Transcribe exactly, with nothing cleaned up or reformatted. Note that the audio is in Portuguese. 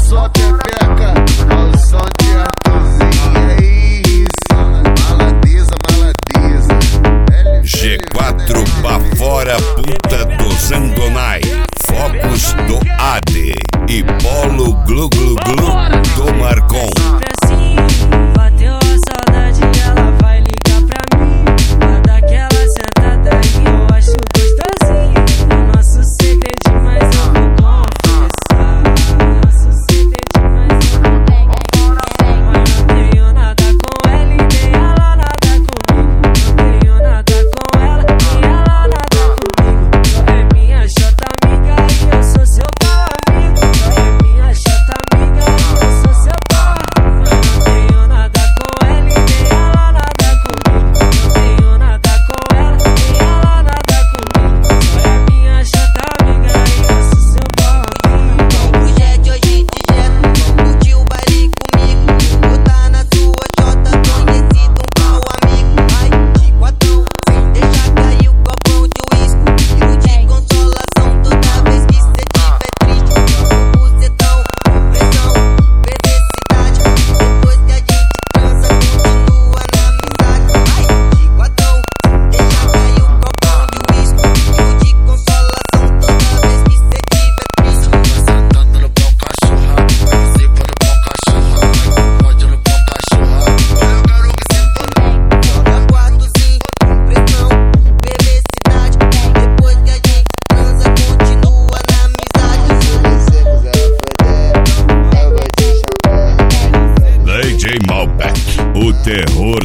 só pepeca, ao som de Arthurzinho. Aí, isso, maladeza, maladeza. G quatro Bafora Puta dos Andonai, Focos do A D e Polo Glu Glu Glu do Marcon. Bateu a saudade, ela vai ligar pra mim, pra dar aquela sentada e eu acho gostosinho. O nosso segredo, mas eu vou confessar. Nosso segredo, mas eu vou confessar. Mas não tenho nada com ela e nem ela nada comigo. Não tenho nada com ela e ela nada comigo. Só é minha chata amiga e eu sou seu pau amigo. Só é minha chata amiga e eu sou seu pau amigo. Não tenho nada com ela e nem ela nada comigo. Não tenho nada com ela e ela nada comigo. Só é minha chata amiga e eu sou seu pau amigo. O jet hoje de jet, curtiu o baile comigo. Botar na sua chota, conhecido um pau amigo. Ai, de quatro, sem deixar cair o copão de uísque. Tiro de consolação toda vez que cê tiver triste. O bucetão, pressão, perversidade. Depois que a gente transa, continua na amizade. Ai, de quatro, sem deixar cair o copão de uísque. Tiro de consolação toda vez que cê tiver triste. Vai sentando no pau cachorra, vai zipa no pau cachorra, vai pode no pau cachorra. Olha o garoto sentando. Joga quatro sim, pressão, perversidade. Depois que a gente transa, continua na amizade. D J Malbec, o terror